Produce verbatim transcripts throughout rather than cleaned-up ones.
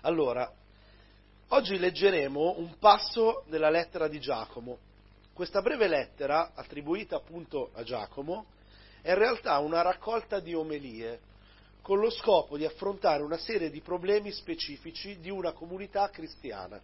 Allora, oggi leggeremo un passo della lettera di Giacomo. Questa breve lettera, attribuita appunto a Giacomo, è in realtà una raccolta di omelie con lo scopo di affrontare una serie di problemi specifici di una comunità cristiana.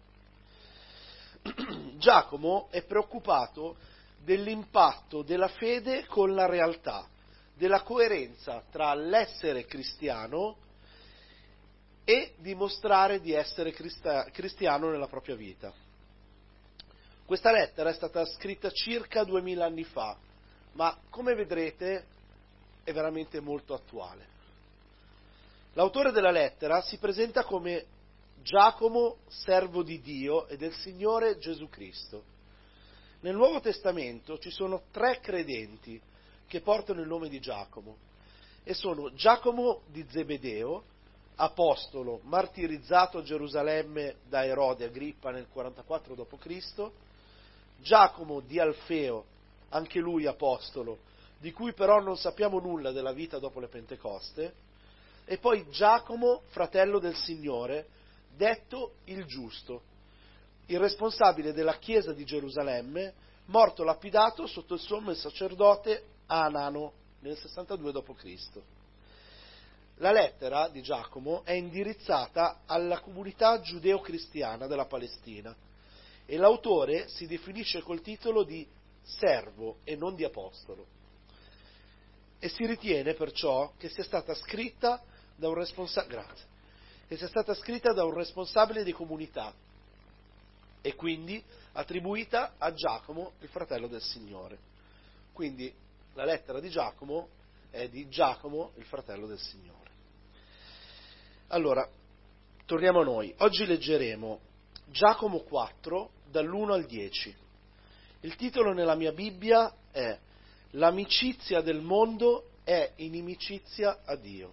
Giacomo è preoccupato dell'impatto della fede con la realtà, della coerenza tra l'essere cristiano e dimostrare di essere crista- cristiano nella propria vita. Questa lettera è stata scritta circa duemila anni fa, ma come vedrete è veramente molto attuale. L'autore della lettera si presenta come Giacomo, servo di Dio e del Signore Gesù Cristo. Nel Nuovo Testamento ci sono tre credenti che portano il nome di Giacomo e sono Giacomo di Zebedeo, apostolo martirizzato a Gerusalemme da Erode Agrippa nel quarantaquattro dopo Cristo, Giacomo di Alfeo, anche lui apostolo, di cui però non sappiamo nulla della vita dopo le Pentecoste, e poi Giacomo, fratello del Signore, detto il giusto, il responsabile della chiesa di Gerusalemme, morto lapidato sotto il sommo sacerdote Anano nel sessantadue dopo Cristo. La lettera di Giacomo è indirizzata alla comunità giudeo-cristiana della Palestina e l'autore si definisce col titolo di servo e non di apostolo. E si ritiene perciò che sia stata scritta da un responsa- grazie, che sia stata scritta da un responsabile di comunità e quindi attribuita a Giacomo, il fratello del Signore. Quindi la lettera di Giacomo è di Giacomo, il fratello del Signore. Allora, torniamo a noi. Oggi leggeremo Giacomo quattro, dall'uno al dieci. Il titolo nella mia Bibbia è L'amicizia del mondo è inimicizia a Dio.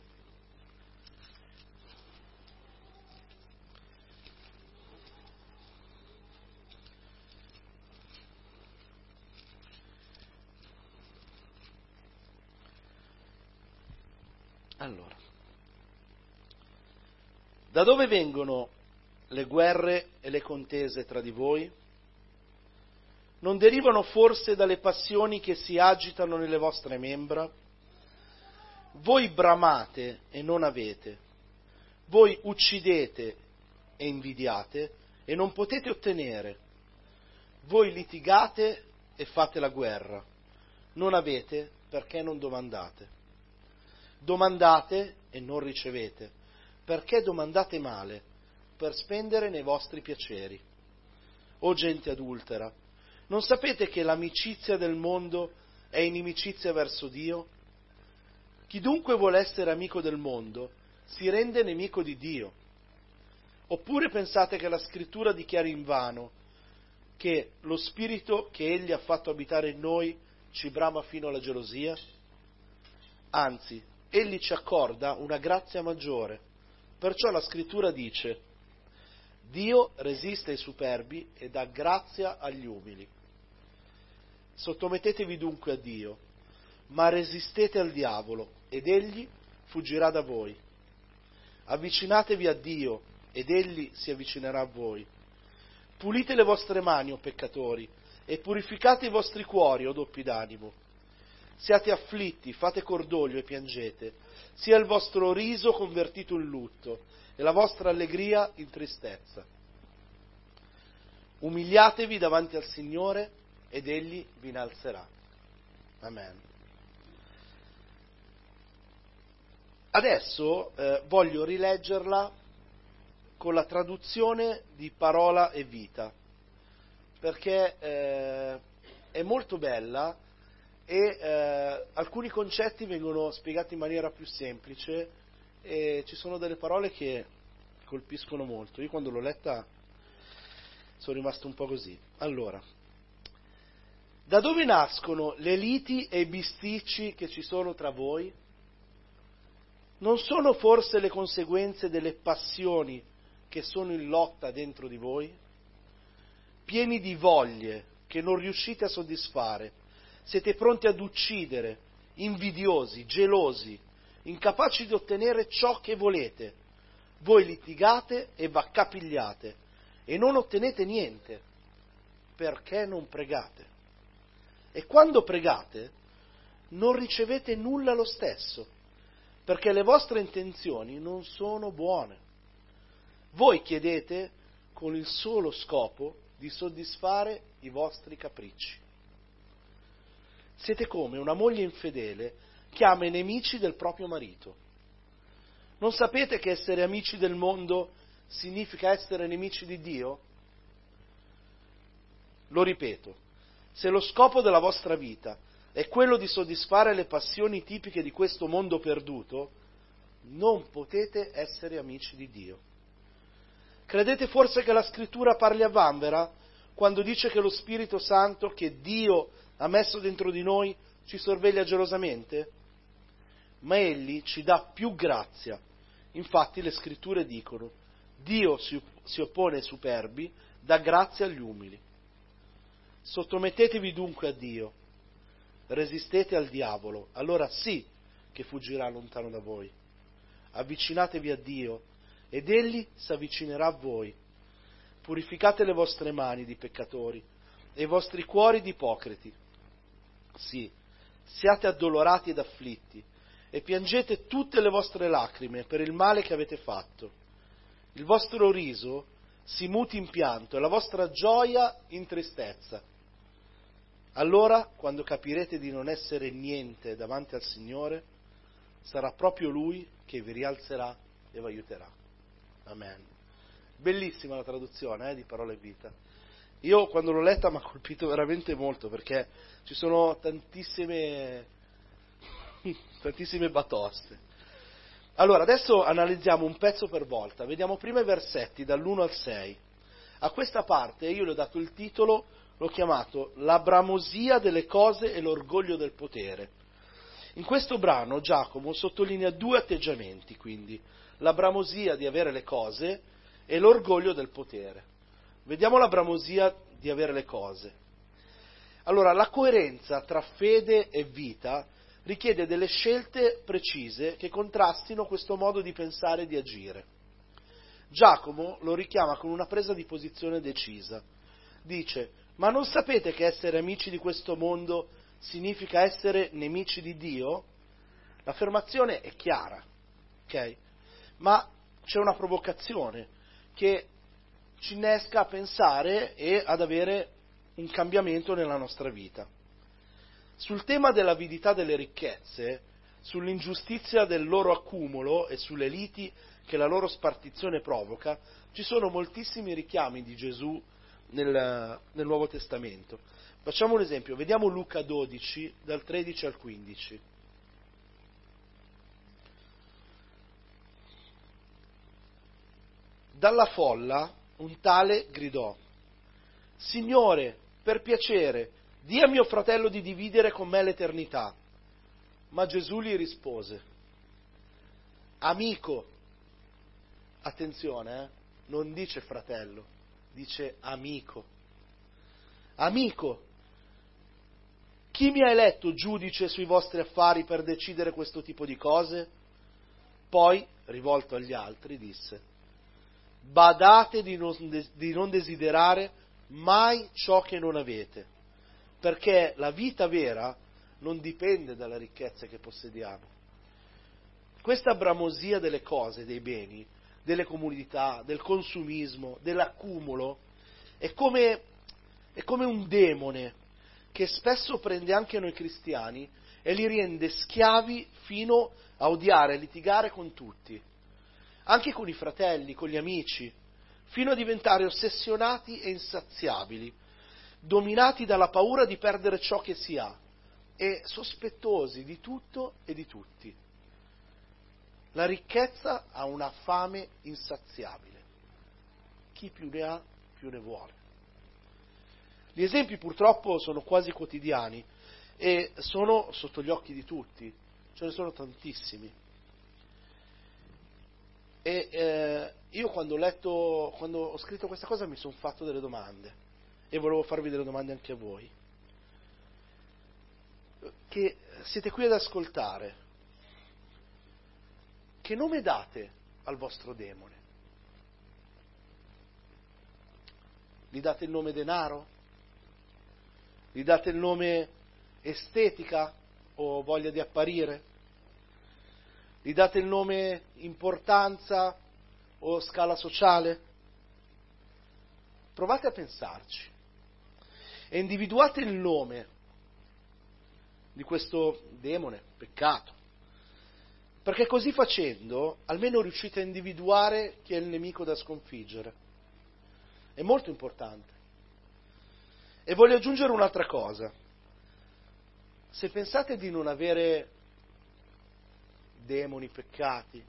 Allora, da dove vengono le guerre e le contese tra di voi? Non derivano forse dalle passioni che si agitano nelle vostre membra? Voi bramate e non avete, voi uccidete e invidiate e non potete ottenere, voi litigate e fate la guerra, non avete perché non domandate. Domandate e non ricevete, perché domandate male, per spendere nei vostri piaceri. O gente adultera, non sapete che l'amicizia del mondo è inimicizia verso Dio? Chi dunque vuole essere amico del mondo si rende nemico di Dio. Oppure pensate che la Scrittura dichiari invano che lo Spirito che Egli ha fatto abitare in noi ci brama fino alla gelosia? Anzi, Egli ci accorda una grazia maggiore. Perciò la Scrittura dice: Dio resiste ai superbi e dà grazia agli umili. Sottomettetevi dunque a Dio, ma resistete al diavolo, ed egli fuggirà da voi. Avvicinatevi a Dio, ed egli si avvicinerà a voi. Pulite le vostre mani, o peccatori, e purificate i vostri cuori, o doppi d'animo. Siate afflitti, fate cordoglio e piangete, sia il vostro riso convertito in lutto, e la vostra allegria in tristezza. Umiliatevi davanti al Signore, ed Egli vi innalzerà. Amen. Adesso eh, voglio rileggerla con la traduzione di Parola e Vita, perché eh, è molto bella e eh, alcuni concetti vengono spiegati in maniera più semplice e ci sono delle parole che colpiscono molto. Io quando l'ho letta sono rimasto un po' così. Allora, da dove nascono le liti e i bisticci che ci sono tra voi? Non sono forse le conseguenze delle passioni che sono in lotta dentro di voi? Pieni di voglie che non riuscite a soddisfare, siete pronti ad uccidere, invidiosi, gelosi, incapaci di ottenere ciò che volete, Voi litigate e v'accapigliate e non ottenete niente, perché non pregate. E quando pregate non ricevete nulla lo stesso, perché le vostre intenzioni non sono buone. Voi chiedete con il solo scopo di soddisfare i vostri capricci. Siete come una moglie infedele che ama i nemici del proprio marito. Non sapete che essere amici del mondo significa essere nemici di Dio? Lo ripeto, se lo scopo della vostra vita è quello di soddisfare le passioni tipiche di questo mondo perduto, non potete essere amici di Dio. Credete forse che la Scrittura parli a vanvera quando dice che lo Spirito Santo, che Dio ha messo dentro di noi, ci sorveglia gelosamente? Ma Egli ci dà più grazia. Infatti le Scritture dicono: Dio si, si oppone ai superbi, dà grazia agli umili. Sottomettetevi dunque a Dio, resistete al diavolo, allora sì che fuggirà lontano da voi. Avvicinatevi a Dio ed Egli si avvicinerà a voi. Purificate le vostre mani di peccatori e i vostri cuori di ipocriti. Sì, siate addolorati ed afflitti e piangete tutte le vostre lacrime per il male che avete fatto. Il vostro riso si muti in pianto e la vostra gioia in tristezza. Allora, quando capirete di non essere niente davanti al Signore, sarà proprio Lui che vi rialzerà e vi aiuterà. Amen. Bellissima la traduzione eh, di Parole e Vita. Io quando l'ho letta mi ha colpito veramente molto, perché ci sono tantissime, tantissime batoste. Allora, adesso analizziamo un pezzo per volta. Vediamo prima i versetti dall'uno al sei. A questa parte io le ho dato il titolo, l'ho chiamato La bramosia delle cose e l'orgoglio del potere. In questo brano Giacomo sottolinea due atteggiamenti, quindi, la bramosia di avere le cose e l'orgoglio del potere. Vediamo la bramosia di avere le cose. Allora, la coerenza tra fede e vita richiede delle scelte precise che contrastino questo modo di pensare e di agire. Giacomo lo richiama con una presa di posizione decisa. Dice: ma non sapete che essere amici di questo mondo significa essere nemici di Dio? L'affermazione è chiara, ok? Ma c'è una provocazione che ci innesca a pensare e ad avere un cambiamento nella nostra vita. Sul tema dell'avidità delle ricchezze, sull'ingiustizia del loro accumulo e sulle liti che la loro spartizione provoca, ci sono moltissimi richiami di Gesù nel, nel Nuovo Testamento. Facciamo un esempio, vediamo Luca dodici, dal tredici al quindici. Dalla folla un tale gridò: Signore, per piacere, di a mio fratello di dividere con me l'eternità. Ma Gesù gli rispose: amico, attenzione, eh, non dice fratello, dice amico. Amico, chi mi ha eletto giudice sui vostri affari per decidere questo tipo di cose? Poi, rivolto agli altri, disse: badate di non, di non desiderare mai ciò che non avete, perché la vita vera non dipende dalle ricchezze che possediamo. Questa bramosia delle cose, dei beni, delle comodità, del consumismo, dell'accumulo, è come, è come un demone che spesso prende anche noi cristiani e li rende schiavi fino a odiare e litigare con tutti, anche con i fratelli, con gli amici, fino a diventare ossessionati e insaziabili, dominati dalla paura di perdere ciò che si ha e sospettosi di tutto e di tutti. La ricchezza ha una fame insaziabile. Chi più ne ha, più ne vuole. Gli esempi purtroppo sono quasi quotidiani e sono sotto gli occhi di tutti, ce ne sono tantissimi. E eh, io quando ho letto, quando ho scritto questa cosa mi sono fatto delle domande e volevo farvi delle domande anche a voi, che siete qui ad ascoltare. Che nome date al vostro demone? Gli date il nome denaro? Gli date il nome estetica o voglia di apparire? Gli date il nome importanza o scala sociale? Provate a pensarci e individuate il nome di questo demone, peccato, perché così facendo almeno riuscite a individuare chi è il nemico da sconfiggere. È molto importante. E voglio aggiungere un'altra cosa. Se pensate di non avere demoni, peccati,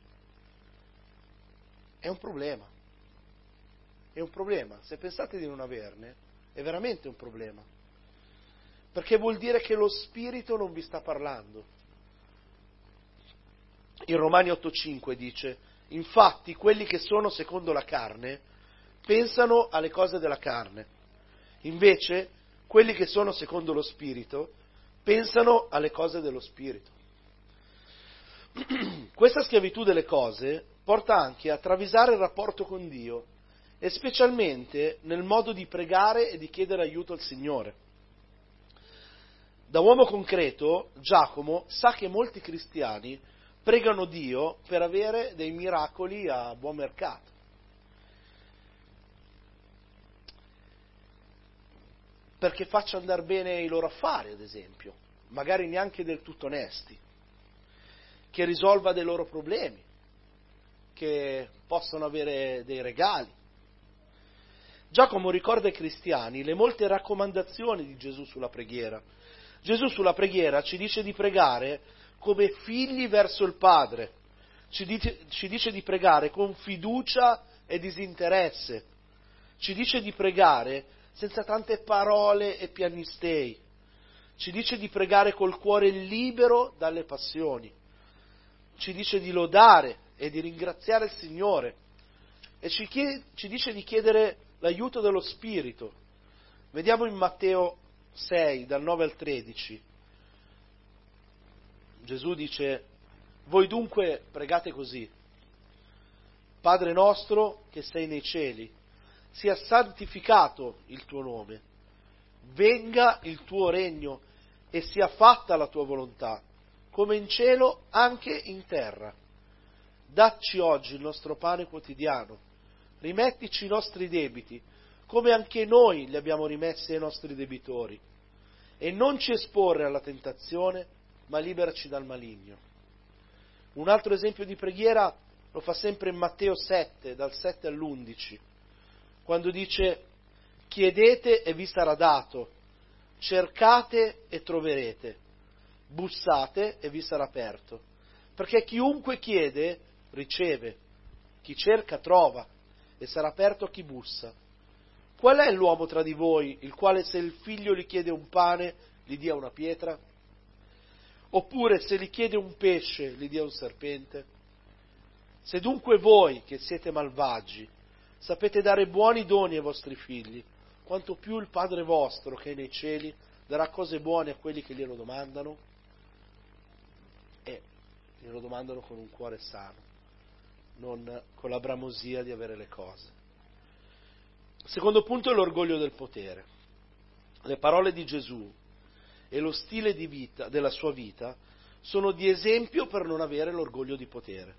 è un problema. È un problema. Se pensate di non averne, è veramente un problema. Perché vuol dire che lo Spirito non vi sta parlando. In Romani otto cinque dice: infatti quelli che sono secondo la carne pensano alle cose della carne, invece quelli che sono secondo lo Spirito pensano alle cose dello Spirito. Questa schiavitù delle cose porta anche a travisare il rapporto con Dio, e specialmente nel modo di pregare e di chiedere aiuto al Signore. Da uomo concreto, Giacomo sa che molti cristiani pregano Dio per avere dei miracoli a buon mercato. Perché faccia andare bene i loro affari, ad esempio, magari neanche del tutto onesti, che risolva dei loro problemi, che possano avere dei regali. Giacomo ricorda ai cristiani le molte raccomandazioni di Gesù sulla preghiera. Gesù sulla preghiera ci dice di pregare come figli verso il Padre, ci dice, ci dice di pregare con fiducia e disinteresse, ci dice di pregare senza tante parole e piagnistei, ci dice di pregare col cuore libero dalle passioni, ci dice di lodare e di ringraziare il Signore e ci, chiede, ci dice di chiedere l'aiuto dello Spirito. Vediamo in Matteo sei, dal nove al tredici. Gesù dice: voi dunque pregate così: Padre nostro che sei nei cieli, sia santificato il tuo nome, venga il tuo regno e sia fatta la tua volontà, come in cielo anche in terra. Dacci oggi il nostro pane quotidiano, rimettici i nostri debiti, come anche noi li abbiamo rimessi ai nostri debitori, e non ci esporre alla tentazione, ma liberaci dal maligno. Un altro esempio di preghiera lo fa sempre in Matteo sette, dal sette all'undici, quando dice: chiedete e vi sarà dato, cercate e troverete, bussate e vi sarà aperto, perché chiunque chiede riceve, chi cerca trova, e sarà aperto a chi bussa. Qual è l'uomo tra di voi il quale, se il figlio gli chiede un pane, gli dia una pietra? Oppure se gli chiede un pesce, gli dia un serpente? Se dunque voi, che siete malvagi, sapete dare buoni doni ai vostri figli, quanto più il Padre vostro, che è nei cieli, darà cose buone a quelli che glielo domandano? E glielo domandano con un cuore sano, non con la bramosia di avere le cose. Secondo punto è l'orgoglio del potere. Le parole di Gesù e lo stile di vita della sua vita sono di esempio per non avere l'orgoglio di potere.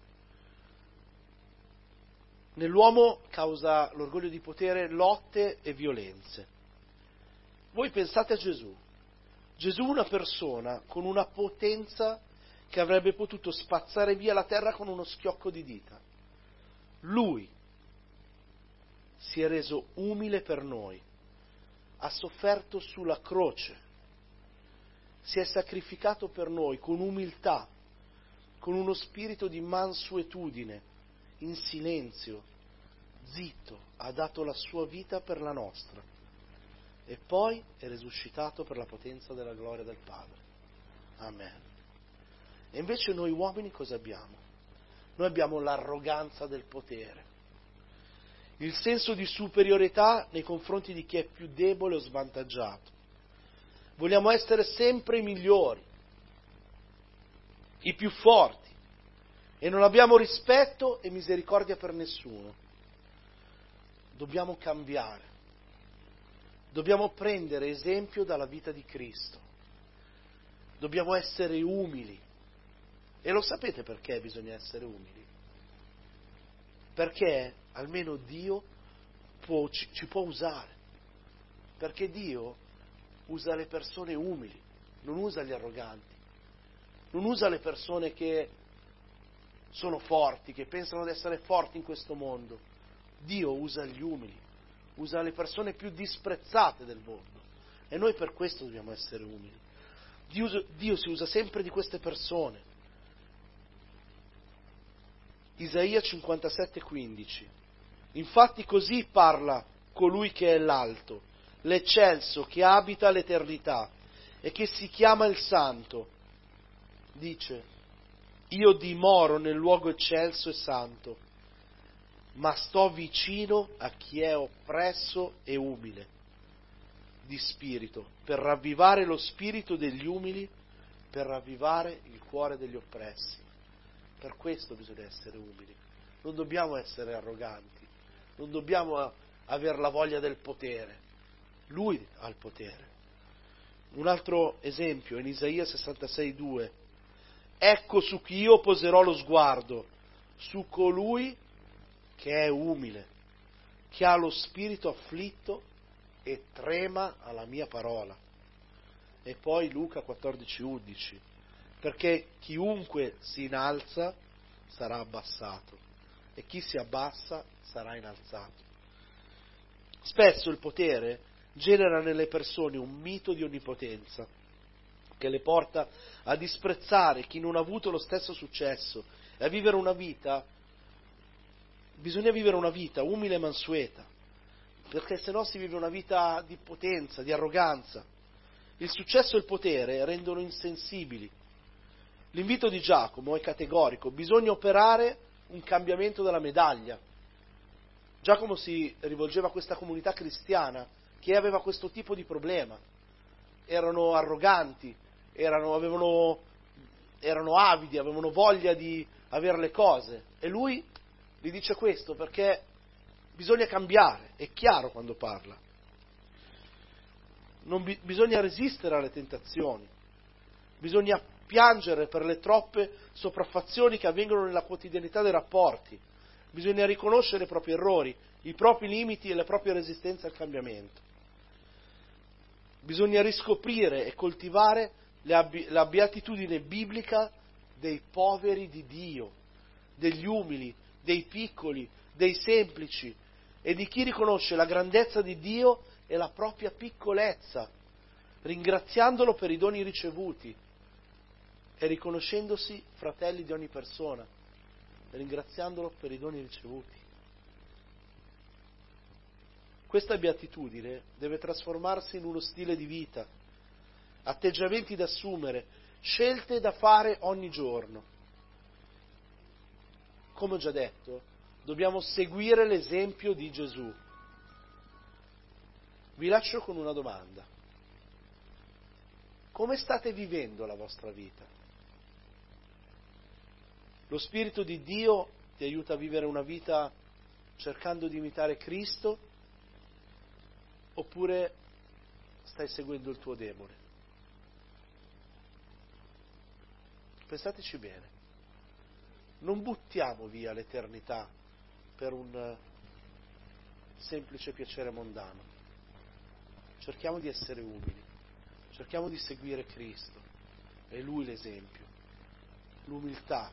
Nell'uomo causa l'orgoglio di potere lotte e violenze. Voi pensate a Gesù. Gesù è una persona con una potenza che avrebbe potuto spazzare via la terra con uno schiocco di dita. Lui si è reso umile per noi, ha sofferto sulla croce, si è sacrificato per noi con umiltà, con uno spirito di mansuetudine, in silenzio, zitto, ha dato la sua vita per la nostra e poi è risuscitato per la potenza della gloria del Padre. Amen. E invece noi uomini cosa abbiamo? Noi abbiamo l'arroganza del potere, il senso di superiorità nei confronti di chi è più debole o svantaggiato. Vogliamo essere sempre i migliori, i più forti, e non abbiamo rispetto e misericordia per nessuno. Dobbiamo cambiare. Dobbiamo prendere esempio dalla vita di Cristo. Dobbiamo essere umili. E lo sapete perché bisogna essere umili? Perché almeno Dio può, ci, ci può usare. Perché Dio usa le persone umili, non usa gli arroganti, non usa le persone che sono forti, che pensano di essere forti in questo mondo. Dio usa gli umili, usa le persone più disprezzate del mondo. E noi per questo dobbiamo essere umili. Dio, Dio si usa sempre di queste persone. Isaia cinquantasette quindici. Infatti così parla colui che è l'alto, l'eccelso, che abita l'eternità e che si chiama il Santo. Dice: io dimoro nel luogo eccelso e santo, ma sto vicino a chi è oppresso e umile di spirito, per ravvivare lo spirito degli umili, per ravvivare il cuore degli oppressi. Per questo bisogna essere umili. Non dobbiamo essere arroganti, non dobbiamo avere la voglia del potere. Lui ha il potere. Un altro esempio, in Isaia sessantasei due. Ecco su chi io poserò lo sguardo, su colui che è umile, che ha lo spirito afflitto e trema alla mia parola. E poi Luca quattordici undici. Perché chiunque si innalza sarà abbassato e chi si abbassa sarà innalzato. Spesso il potere genera nelle persone un mito di onnipotenza che le porta a disprezzare chi non ha avuto lo stesso successo e a vivere una vita, bisogna vivere una vita umile e mansueta, perché se no si vive una vita di potenza, di arroganza. Il successo e il potere rendono insensibili. L'invito di Giacomo è categorico: bisogna operare un cambiamento della medaglia. Giacomo si rivolgeva a questa comunità cristiana che aveva questo tipo di problema. Erano arroganti, erano, avevano, erano avidi, avevano voglia di avere le cose. E lui gli dice questo perché bisogna cambiare, è chiaro quando parla. Non bi- bisogna resistere alle tentazioni, bisogna piangere per le troppe sopraffazioni che avvengono nella quotidianità dei rapporti, bisogna riconoscere i propri errori, i propri limiti e le proprie resistenze al cambiamento. Bisogna riscoprire e coltivare la beatitudine biblica dei poveri di Dio, degli umili, dei piccoli, dei semplici e di chi riconosce la grandezza di Dio e la propria piccolezza, ringraziandolo per i doni ricevuti e riconoscendosi fratelli di ogni persona, e ringraziandolo per i doni ricevuti. Questa beatitudine deve trasformarsi in uno stile di vita, atteggiamenti da assumere, scelte da fare ogni giorno. Come ho già detto, dobbiamo seguire l'esempio di Gesù. Vi lascio con una domanda. Come state vivendo la vostra vita? Lo Spirito di Dio ti aiuta a vivere una vita cercando di imitare Cristo, oppure stai seguendo il tuo demone? Pensateci bene. Non buttiamo via l'eternità per un semplice piacere mondano. Cerchiamo di essere umili, cerchiamo di seguire Cristo. È Lui l'esempio, l'umiltà.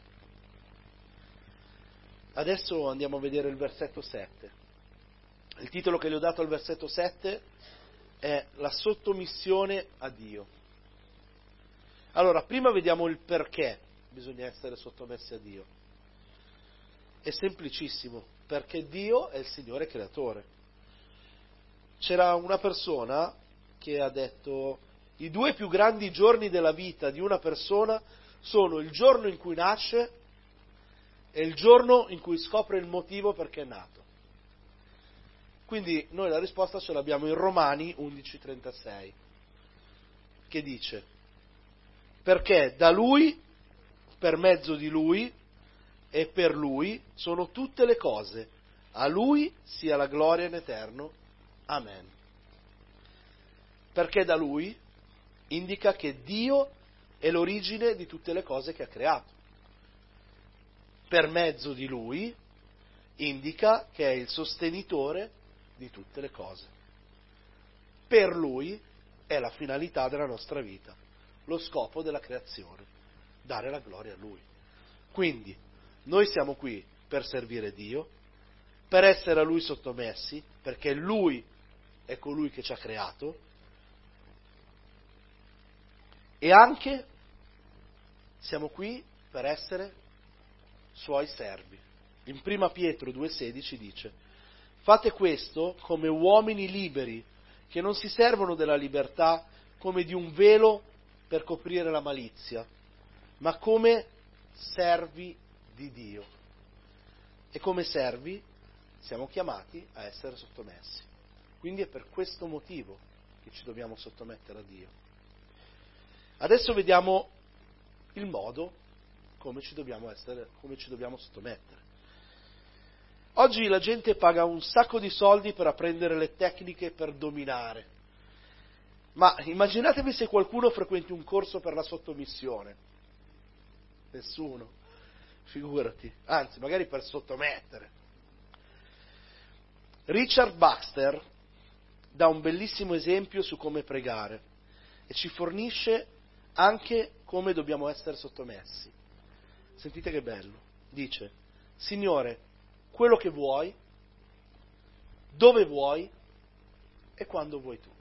Adesso andiamo a vedere il versetto sette. Il titolo che gli ho dato al versetto sette è La sottomissione a Dio. Allora, prima vediamo il perché bisogna essere sottomessi a Dio. È semplicissimo, perché Dio è il Signore creatore. C'era una persona che ha detto: i due più grandi giorni della vita di una persona sono il giorno in cui nasce e il giorno in cui scopre il motivo perché è nato. Quindi noi la risposta ce l'abbiamo in Romani undici trentasei, che dice: perché da Lui, per mezzo di Lui e per Lui sono tutte le cose. A Lui sia la gloria in eterno. Amen. Perché da Lui indica che Dio è l'origine di tutte le cose che ha creato. Per mezzo di Lui indica che è il sostenitore di tutte le cose. Per Lui è la finalità della nostra vita, lo scopo della creazione, dare la gloria a Lui. Quindi noi siamo qui per servire Dio, per essere a Lui sottomessi, perché Lui è colui che ci ha creato, e anche siamo qui per essere Suoi servi. In prima Pietro due sedici dice: fate questo come uomini liberi, che non si servono della libertà come di un velo per coprire la malizia, ma come servi di Dio. E come servi siamo chiamati a essere sottomessi. Quindi è per questo motivo che ci dobbiamo sottomettere a Dio. Adesso vediamo il modo come ci dobbiamo essere, come ci dobbiamo sottomettere. Oggi la gente paga un sacco di soldi per apprendere le tecniche per dominare. Ma immaginatevi se qualcuno frequenti un corso per la sottomissione. Nessuno. Figurati. Anzi, magari per sottomettere. Richard Baxter dà un bellissimo esempio su come pregare e ci fornisce anche come dobbiamo essere sottomessi. Sentite che bello. Dice: Signore, quello che vuoi, dove vuoi e quando vuoi tu.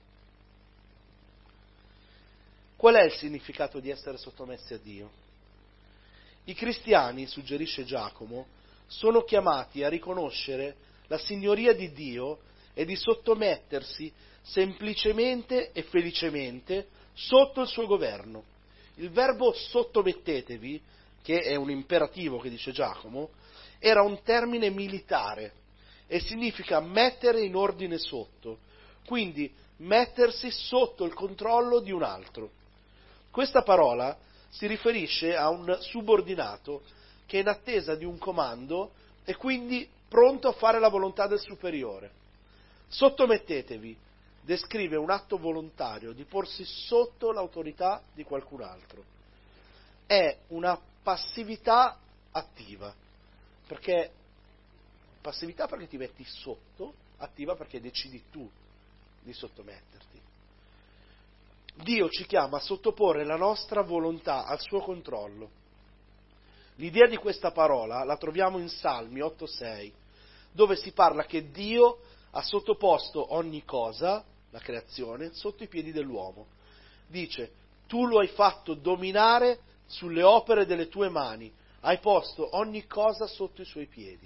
Qual è il significato di essere sottomessi a Dio? I cristiani, suggerisce Giacomo, sono chiamati a riconoscere la signoria di Dio e di sottomettersi semplicemente e felicemente sotto il suo governo. Il verbo sottomettetevi, che è un imperativo che dice Giacomo, era un termine militare e significa mettere in ordine sotto, quindi mettersi sotto il controllo di un altro. Questa parola si riferisce a un subordinato che è in attesa di un comando e quindi pronto a fare la volontà del superiore. Sottomettetevi descrive un atto volontario di porsi sotto l'autorità di qualcun altro. È una passività attiva, perché passività perché ti metti sotto, attiva perché decidi tu di sottometterti. Dio ci chiama a sottoporre la nostra volontà al suo controllo. L'idea di questa parola la troviamo in Salmi otto sei, dove si parla che Dio ha sottoposto ogni cosa, la creazione, sotto i piedi dell'uomo. Dice: tu lo hai fatto dominare sulle opere delle tue mani, hai posto ogni cosa sotto i suoi piedi.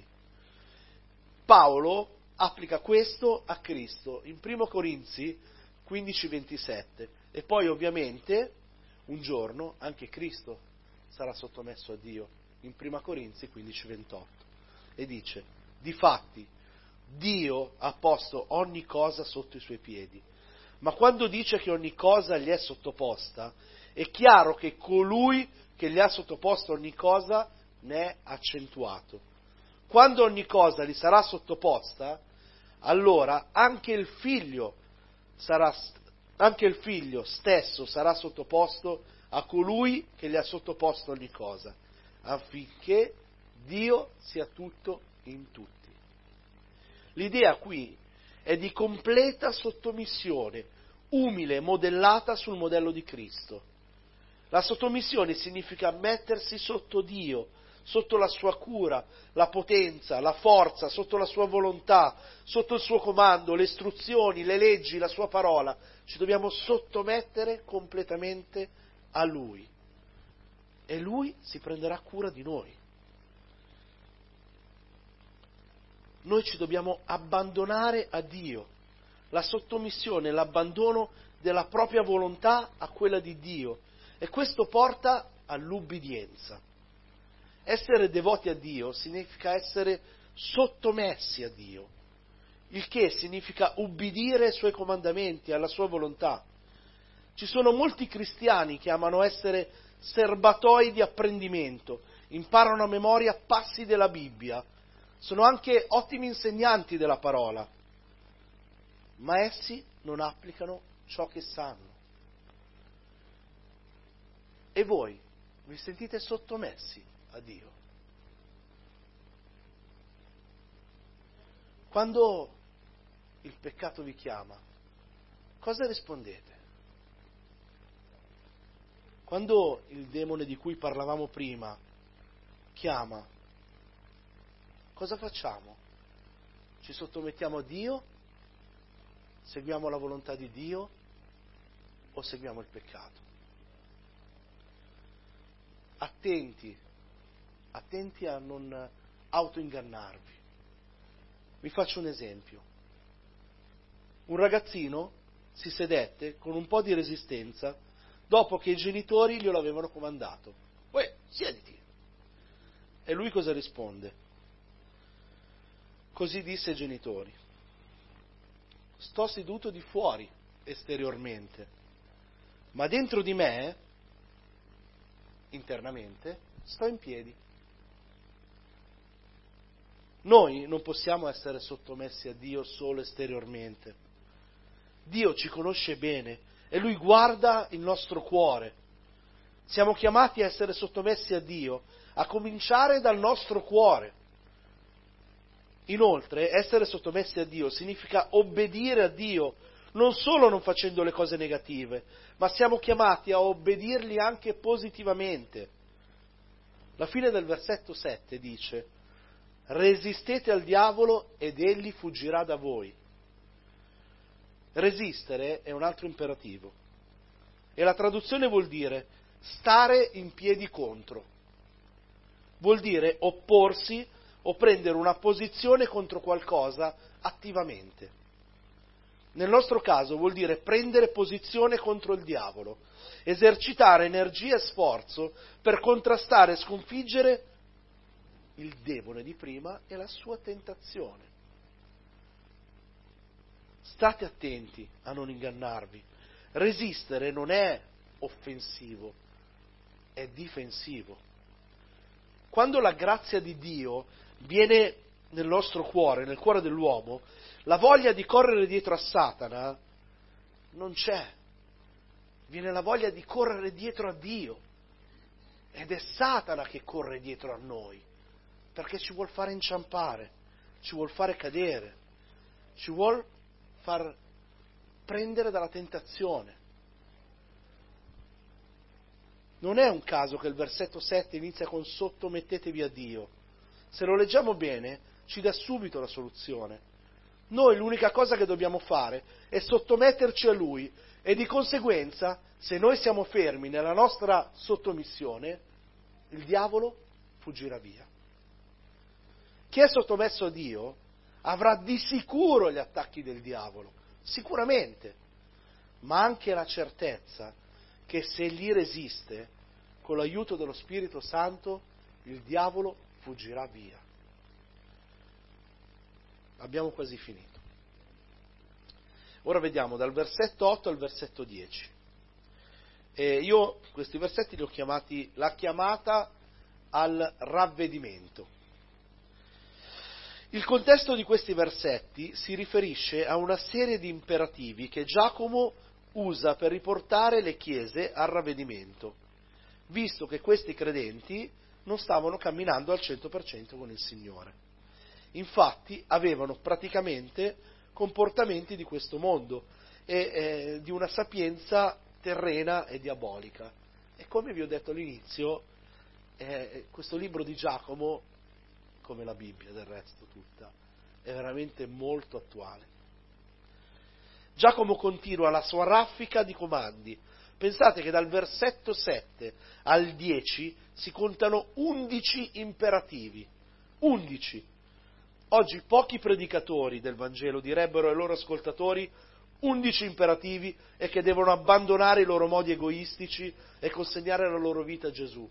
Paolo applica questo a Cristo in primo Corinzi quindici ventisette e poi ovviamente un giorno anche Cristo sarà sottomesso a Dio in primo Corinzi quindici ventotto e dice: difatti Dio ha posto ogni cosa sotto i suoi piedi, ma quando dice che ogni cosa gli è sottoposta è chiaro che colui che gli ha sottoposto ogni cosa ne è accentuato. Quando ogni cosa gli sarà sottoposta, allora anche il figlio sarà, anche il figlio stesso sarà sottoposto a colui che gli ha sottoposto ogni cosa, affinché Dio sia tutto in tutti. L'idea qui è di completa sottomissione, umile, modellata sul modello di Cristo. La sottomissione significa mettersi sotto Dio, sotto la sua cura, la potenza, la forza, sotto la sua volontà, sotto il suo comando, le istruzioni, le leggi, la sua parola. Ci dobbiamo sottomettere completamente a Lui e Lui si prenderà cura di noi. Noi ci dobbiamo abbandonare a Dio. La sottomissione è l'abbandono della propria volontà a quella di Dio e questo porta all'ubbidienza. Essere devoti a Dio significa essere sottomessi a Dio, il che significa ubbidire ai Suoi comandamenti, alla Sua volontà. Ci sono molti cristiani che amano essere serbatoi di apprendimento, imparano a memoria passi della Bibbia, sono anche ottimi insegnanti della parola, ma essi non applicano ciò che sanno. E voi vi sentite sottomessi a Dio? Quando il peccato vi chiama, cosa rispondete? Quando il demone di cui parlavamo prima chiama, cosa facciamo? Ci sottomettiamo a Dio? Seguiamo la volontà di Dio o seguiamo il peccato? Attenti, attenti a non autoingannarvi. Vi faccio un esempio. Un ragazzino si sedette con un po' di resistenza dopo che i genitori glielo avevano comandato. Uè, siediti! E lui cosa risponde? Così disse ai genitori: sto seduto di fuori esteriormente, ma dentro di me, internamente, sto in piedi. Noi non possiamo essere sottomessi a Dio solo esteriormente. Dio ci conosce bene e Lui guarda il nostro cuore. Siamo chiamati a essere sottomessi a Dio, a cominciare dal nostro cuore. Inoltre, essere sottomessi a Dio significa obbedire a Dio, non solo non facendo le cose negative, ma siamo chiamati a obbedirgli anche positivamente. La fine del versetto sette dice: resistete al diavolo ed egli fuggirà da voi. Resistere è un altro imperativo e la traduzione vuol dire stare in piedi contro. Vuol dire opporsi o prendere una posizione contro qualcosa attivamente. Nel nostro caso vuol dire prendere posizione contro il diavolo, esercitare energia e sforzo per contrastare e sconfiggere il demone di prima e la sua tentazione. State attenti a non ingannarvi. Resistere non è offensivo, è difensivo. Quando la grazia di Dio viene nel nostro cuore, nel cuore dell'uomo, la voglia di correre dietro a Satana non c'è. Viene la voglia di correre dietro a Dio. Ed è Satana che corre dietro a noi, perché ci vuol fare inciampare, ci vuol fare cadere, ci vuol far prendere dalla tentazione. Non è un caso che il versetto sette inizia con sottomettetevi a Dio. Se lo leggiamo bene, ci dà subito la soluzione. Noi l'unica cosa che dobbiamo fare è sottometterci a Lui e di conseguenza, se noi siamo fermi nella nostra sottomissione, il diavolo fuggirà via. Chi è sottomesso a Dio avrà di sicuro gli attacchi del diavolo, sicuramente, ma anche la certezza che se gli resiste, con l'aiuto dello Spirito Santo, il diavolo fuggirà via. Abbiamo quasi finito. Ora vediamo dal versetto otto al versetto dieci. E io questi versetti li ho chiamati la chiamata al ravvedimento. Il contesto di questi versetti si riferisce a una serie di imperativi che Giacomo usa per riportare le chiese al ravvedimento, visto che questi credenti non stavano camminando al cento per cento con il Signore. Infatti avevano praticamente comportamenti di questo mondo e eh, di una sapienza terrena e diabolica. E come vi ho detto all'inizio, eh, questo libro di Giacomo, come la Bibbia del resto tutta, è veramente molto attuale. Giacomo continua la sua raffica di comandi. Pensate che dal versetto sette al dieci si contano undici imperativi. undici. Oggi pochi predicatori del Vangelo direbbero ai loro ascoltatori undici imperativi e che devono abbandonare i loro modi egoistici e consegnare la loro vita a Gesù.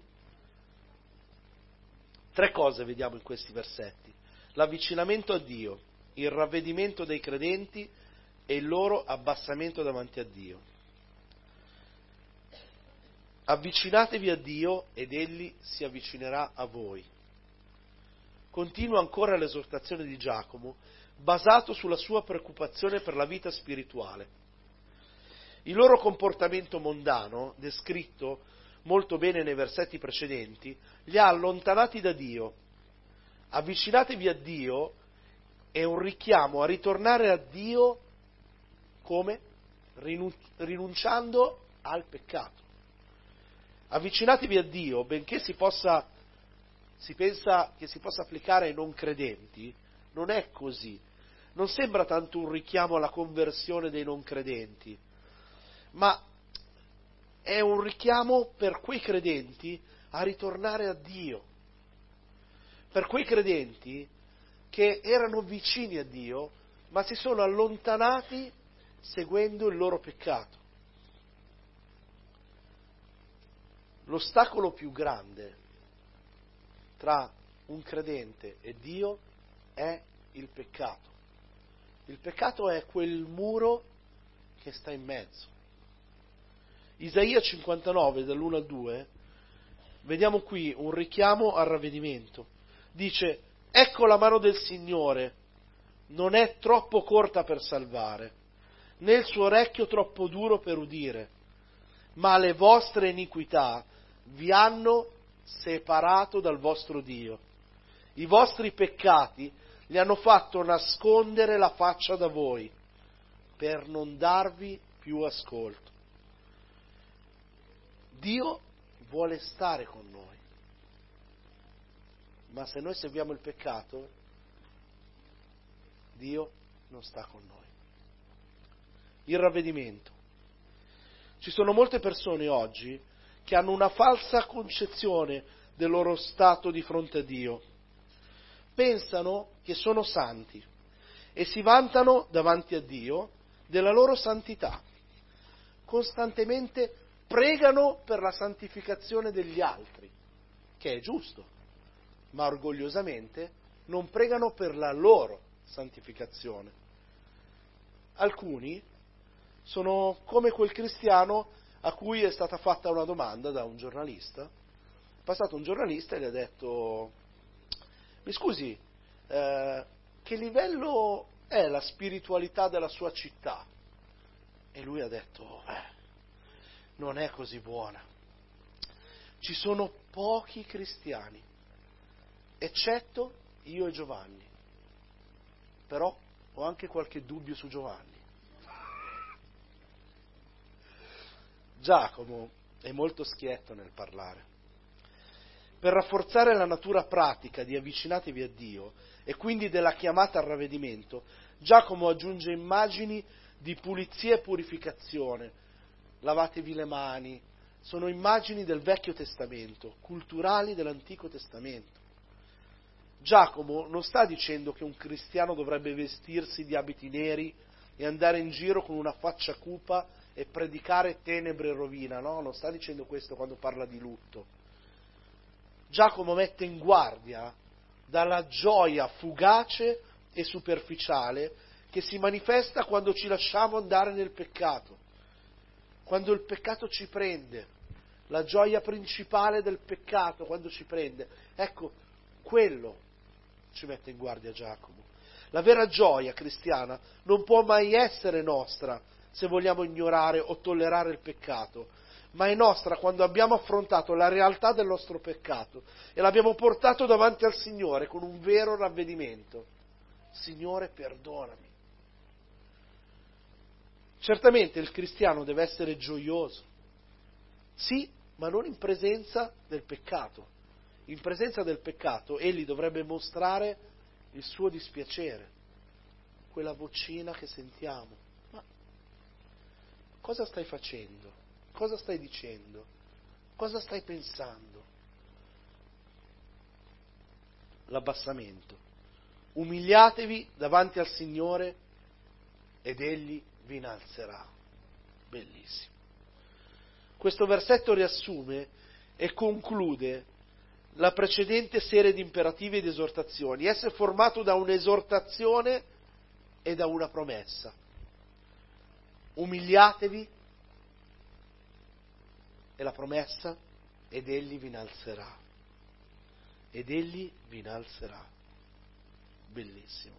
Tre cose vediamo in questi versetti: l'avvicinamento a Dio, il ravvedimento dei credenti e il loro abbassamento davanti a Dio. avvicinatevi a Dio ed Egli si avvicinerà a voi. Continua ancora l'esortazione di Giacomo, basato sulla sua preoccupazione per la vita spirituale. Il loro comportamento mondano, descritto molto bene nei versetti precedenti, li ha allontanati da Dio. Avvicinatevi a Dio è un richiamo a ritornare a Dio come? Rinunciando al peccato. Avvicinatevi a Dio, benché si possa, si pensa che si possa applicare ai non credenti, non è così. Non sembra tanto un richiamo alla conversione dei non credenti, ma è un richiamo per quei credenti a ritornare a Dio. Per quei credenti che erano vicini a Dio, ma si sono allontanati seguendo il loro peccato. L'ostacolo più grande tra un credente e Dio è il peccato. Il peccato è quel muro che sta in mezzo. Isaia cinquantanove, dall'uno al due, vediamo qui un richiamo al ravvedimento. Dice: ecco la mano del Signore, non è troppo corta per salvare, né il suo orecchio troppo duro per udire, ma le vostre iniquità vi hanno separato dal vostro Dio. I vostri peccati gli hanno fatto nascondere la faccia da voi, per non darvi più ascolto. Dio vuole stare con noi, ma se noi seguiamo il peccato, Dio non sta con noi. Il ravvedimento. Ci sono molte persone oggi che hanno una falsa concezione del loro stato di fronte a Dio. Pensano che sono santi e si vantano davanti a Dio della loro santità. Costantemente pregano per la santificazione degli altri, che è giusto, ma orgogliosamente non pregano per la loro santificazione. Alcuni sono come quel cristiano a cui è stata fatta una domanda da un giornalista. È passato un giornalista e gli ha detto: mi scusi, eh, che livello è la spiritualità della sua città? E lui ha detto: eh, non è così buona. Ci sono pochi cristiani, eccetto io e Giovanni. Però ho anche qualche dubbio su Giovanni. Giacomo è molto schietto nel parlare. Per rafforzare la natura pratica di avvicinatevi a Dio e quindi della chiamata al ravvedimento, Giacomo aggiunge immagini di pulizia e purificazione. Lavatevi le mani. Sono immagini del Vecchio Testamento, culturali dell'Antico Testamento. Giacomo non sta dicendo che un cristiano dovrebbe vestirsi di abiti neri e andare in giro con una faccia cupa e predicare tenebre e rovina, no? Non sta dicendo questo quando parla di lutto. Giacomo mette in guardia dalla gioia fugace e superficiale che si manifesta quando ci lasciamo andare nel peccato, quando il peccato ci prende, la gioia principale del peccato quando ci prende. Ecco, quello ci mette in guardia Giacomo. La vera gioia cristiana non può mai essere nostra se vogliamo ignorare o tollerare il peccato, ma è nostra quando abbiamo affrontato la realtà del nostro peccato e l'abbiamo portato davanti al Signore con un vero ravvedimento. Signore, perdonami. Certamente il cristiano deve essere gioioso, sì, ma non in presenza del peccato. In presenza del peccato egli dovrebbe mostrare il suo dispiacere, quella vocina che sentiamo. Ma cosa stai facendo? Cosa stai dicendo? Cosa stai pensando? L'abbassamento. Umiliatevi davanti al Signore ed Egli vi innalzerà. Bellissimo. Questo versetto riassume e conclude la precedente serie di imperativi ed esortazioni. Esso è formato da un'esortazione e da una promessa. Umiliatevi la promessa, ed egli vi innalzerà. Ed egli vi innalzerà. Bellissimo.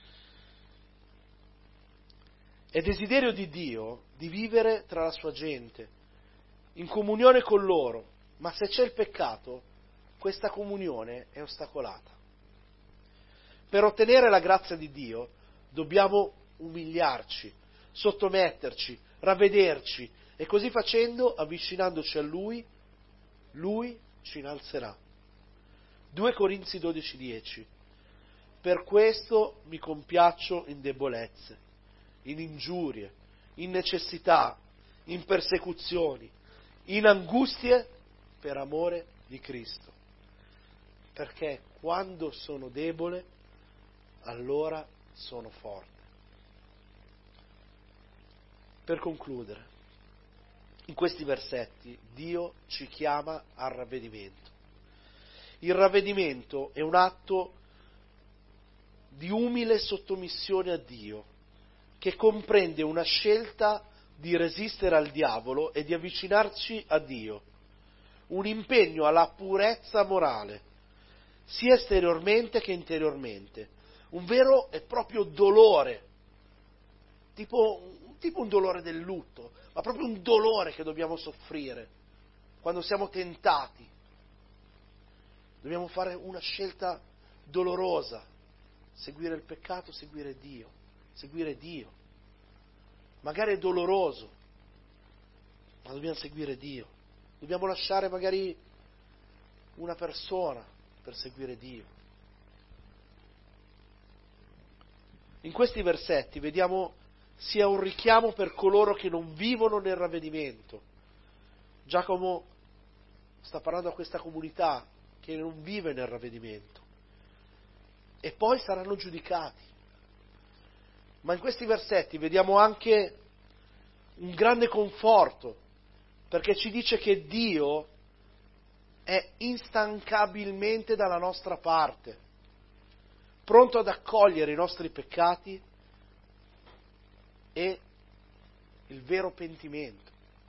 È desiderio di Dio di vivere tra la sua gente, in comunione con loro, ma se c'è il peccato, questa comunione è ostacolata. Per ottenere la grazia di Dio dobbiamo umiliarci, sottometterci, ravvederci e così facendo, avvicinandoci a Lui, Lui ci innalzerà. due Corinzi dodici dieci. Per questo mi compiaccio in debolezze, in ingiurie, in necessità, in persecuzioni, in angustie per amore di Cristo. Perché quando sono debole, allora sono forte. Per concludere, in questi versetti Dio ci chiama al ravvedimento. Il ravvedimento è un atto di umile sottomissione a Dio, che comprende una scelta di resistere al diavolo e di avvicinarci a Dio, un impegno alla purezza morale, sia esteriormente che interiormente, un vero e proprio dolore, tipo, tipo un dolore del lutto, ma proprio un dolore che dobbiamo soffrire quando siamo tentati. Dobbiamo fare una scelta dolorosa, seguire il peccato, seguire Dio, seguire Dio. Magari è doloroso, ma dobbiamo seguire Dio. Dobbiamo lasciare magari una persona per seguire Dio. In questi versetti vediamo sia un richiamo per coloro che non vivono nel ravvedimento. Giacomo sta parlando a questa comunità che non vive nel ravvedimento. E poi saranno giudicati. Ma in questi versetti vediamo anche un grande conforto, perché ci dice che Dio è instancabilmente dalla nostra parte, pronto ad accogliere i nostri peccati e il vero pentimento.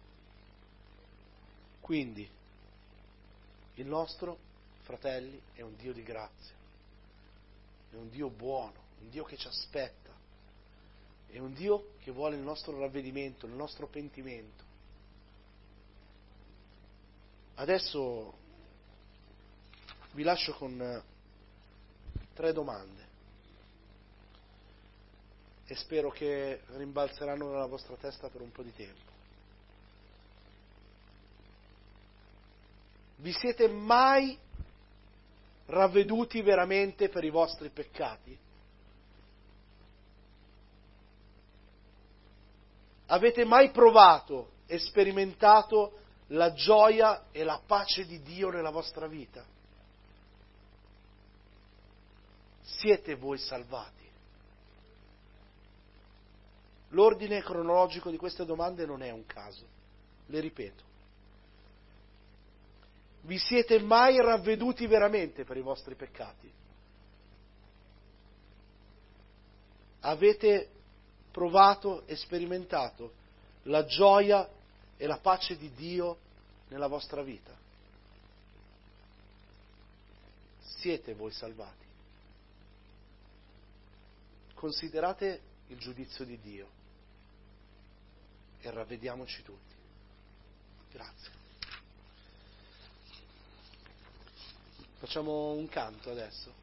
Quindi, il nostro, fratelli, è un Dio di grazia, è un Dio buono, un Dio che ci aspetta, è un Dio che vuole il nostro ravvedimento, il nostro pentimento. Adesso vi lascio con tre domande e spero che rimbalzeranno nella vostra testa per un po' di tempo. Vi siete mai ravveduti veramente per i vostri peccati? Avete mai provato e sperimentato la gioia e la pace di Dio nella vostra vita? Siete voi salvati? L'ordine cronologico di queste domande non è un caso, le ripeto. Vi siete mai ravveduti veramente per i vostri peccati? Avete provato e sperimentato la gioia e la pace di Dio nella vostra vita? Siete voi salvati? Considerate il giudizio di Dio e ravvediamoci tutti. Grazie. Facciamo un canto adesso.